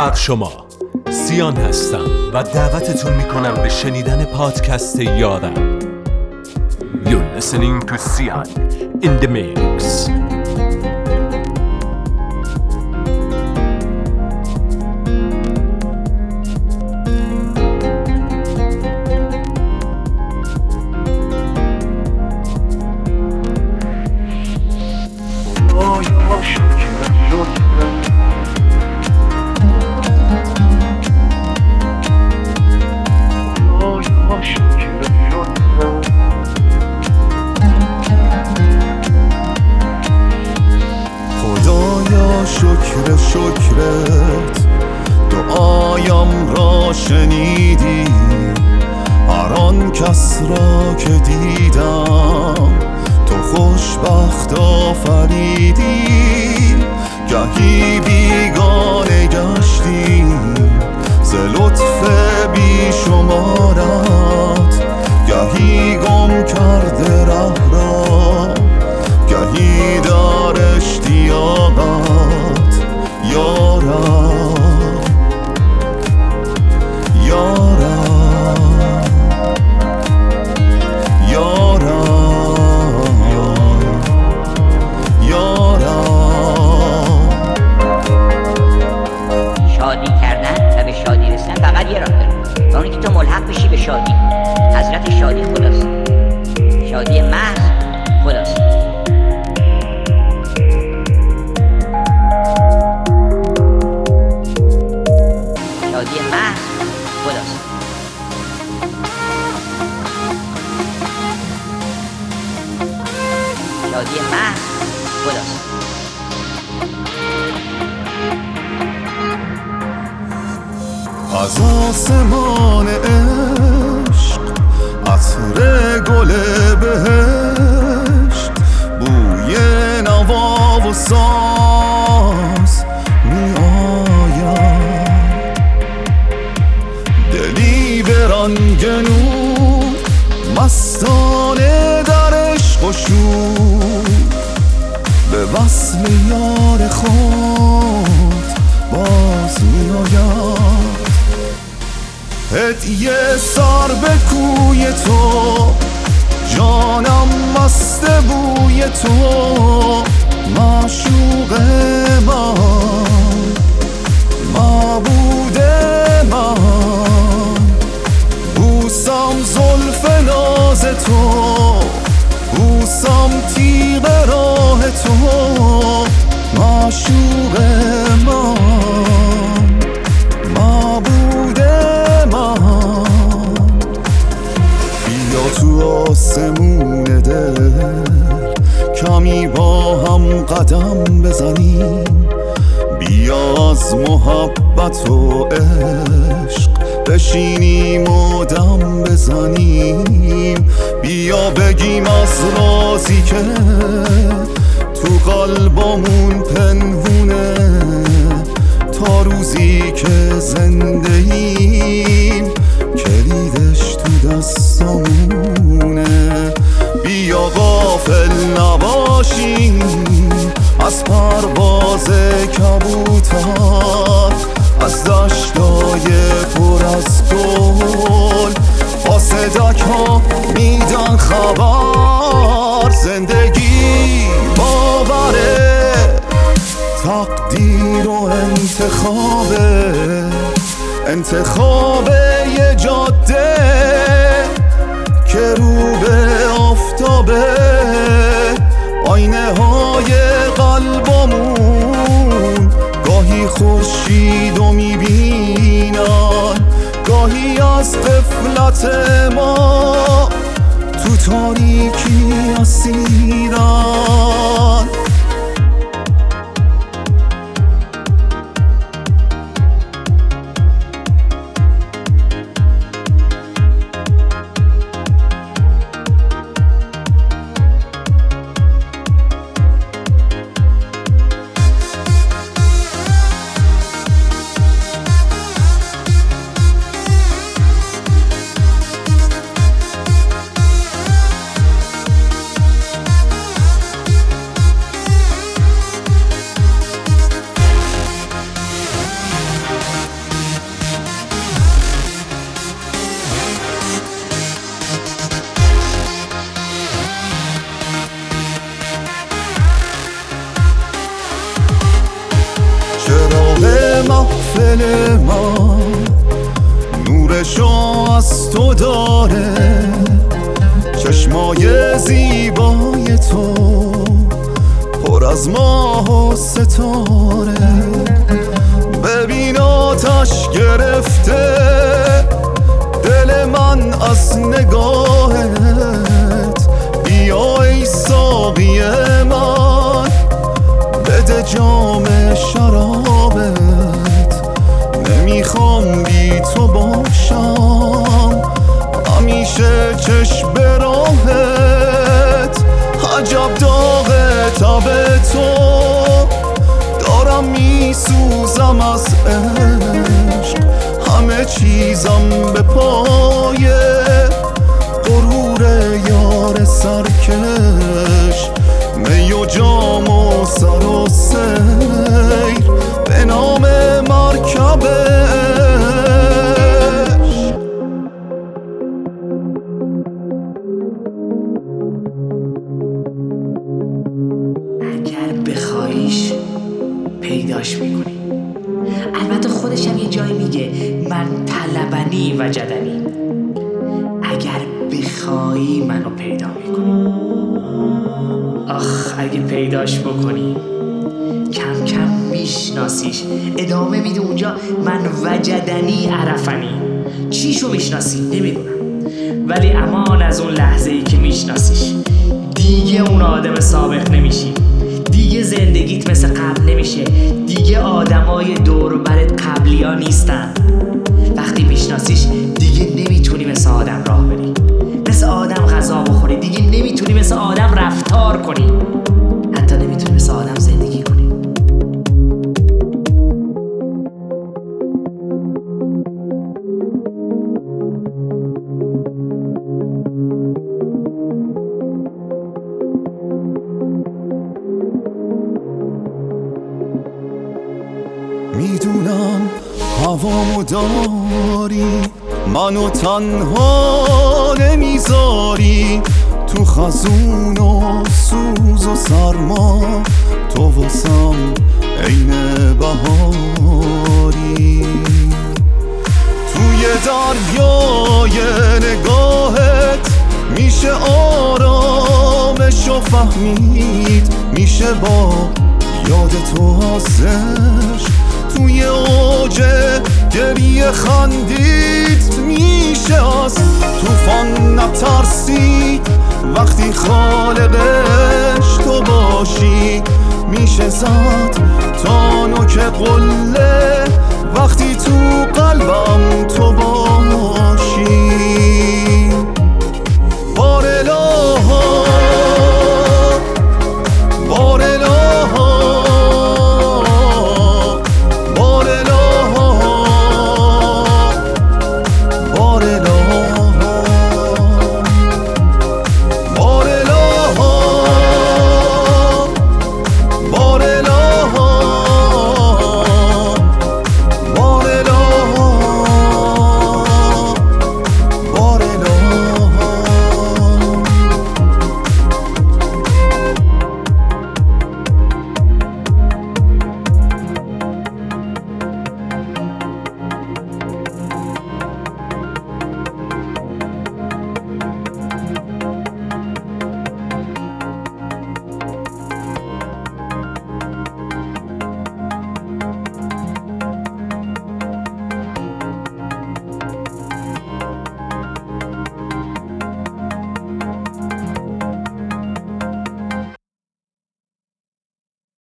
بر شما. سیان هستم و دعوتتون میکنم به شنیدن پادکست یارم. You're listening to Sian in the mix. شکرت دعایم را شنیدی، هر آن کس را که دیدم تو خوشبخت آفریدی. گهی بیگانه گشتیم ز لطف بی شمارت، گهی گم کرده ره را، گهی در اشتیاقت یارم، یارم، یارم، یارم. شادی کردن و به شادی رسیدن فقط یه راه داره، و اونی که تو ملحق بشی به شادی. حضرت شادی خداست، شادی محض خداست. شادی محض خداست. شادی محض خداست. از آسمان عشق عطر گل بهشت، بوی نوا و ساز می آید. دلی به رنگ نور مستانه در عشق و شور، به وصل یار خود باز می آید. هدیه سر به کوی تو، جانم مست بوی تو، معشوق من، معبود من. بوسم زلف ناز تو، بوسم تیغ راه تو، معشوق من، معبود من. بیا تو آسمون دل کمی با هم قدم بزنیم، بیا از محبت و عشق بشینیم و دم بزنیم. بیا بگیم از رازی که تو قلبمون پنهونه، تا روزی که زنده ایم کلیدش تو دستمونه. بیا غافل نباشیم از پرواز کبوتر، از دشتای پر از گل آسدک ها میدن خبر. زندگی باوره، تقدیر و انتخاب یه جاده که رو به آفتابه. آینه های قلبمون گاهی خورشیدو میبینن، گاهی از غفلت ما تو تاریکی اسیرن. غافل من نورشو از تو داره، چشمای زیبای تو پر از ماه و ستاره. ببین آتش گرفته دل من از نگاهت، بیا ای ساقی من بده جام شرابت. نمیخوام بی تو باشم همیشه چشم به راهت. عجب داغ تب تو دارم میسوزم از عشق، همه چیزم به پای غرور یار سرکش. می و جام و سر و سیر به نام مرکبش. اگر بخوایش پیداش میکنی. البته خودش هم یه جایی میگه من طلبنی و جدنی. اگر بخوایی منو پیدا میکنی. آخ اگه پیداش بکنی کم کم میشناسیش. ادامه میده اونجا من وجدنی عرفنی. چیشو میشناسی نمیدونم، ولی امان از اون لحظه ای که میشناسیش دیگه اون آدم سابق نمیشی. دیگه زندگیت مثل قبل نمیشه. دیگه آدمای دور برت قبلی ها نیستن. وقتی میشناسیش دیگه نمیتونی مثل آدم راه بری، مثل آدم غذا بخوری. دیگه نمیتونی مثل آدم رفتار کنی، حتی نمیتونی مثل آدم زندگی کنی. میدونم هوامو داری، منو تنها نمیذاری. تو خزون و سوز و سرما تو واسم عین بهاری. توی دریای نگاهت میشه آرامشو فهمید، میشه با یاد تو آسش. توی اوج گریه خندید، میشه از طوفان نترسید وقتی خالقش تو باشی. میشه زد تا نوک قله وقتی تو قلبم تو باشی.